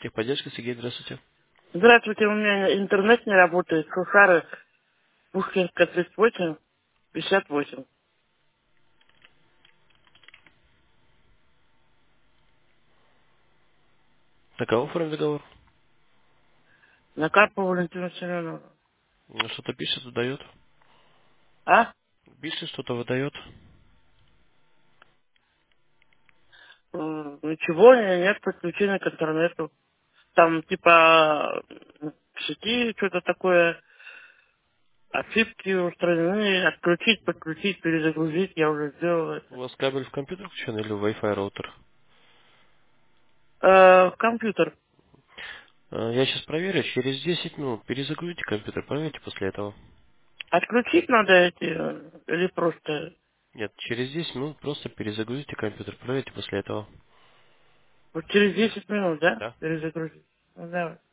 Техподдержка, Сергей, здравствуйте. Здравствуйте, у меня интернет не работает. Сухара, Пушкинская, 38, 58. На кого оформим договор? На Карпа Валентина Семеновна. Ну, что-то пишет, выдает. А? Пишет, что-то выдает. Ничего, нет подключения к интернету. Там типа в сети что-то такое, ошибки устранены, отключить, подключить, перезагрузить, я уже сделал У это. вас кабель в компьютер включен или в Wi-Fi роутер? Компьютер. Я сейчас проверю, через 10 минут перезагрузите компьютер, проверьте после этого. Отключить надо эти, или просто Нет, через 10 минут просто перезагрузите компьютер, проверьте после этого. вот через 10 минут, да? Да. Перезагрузить. Ну, давай.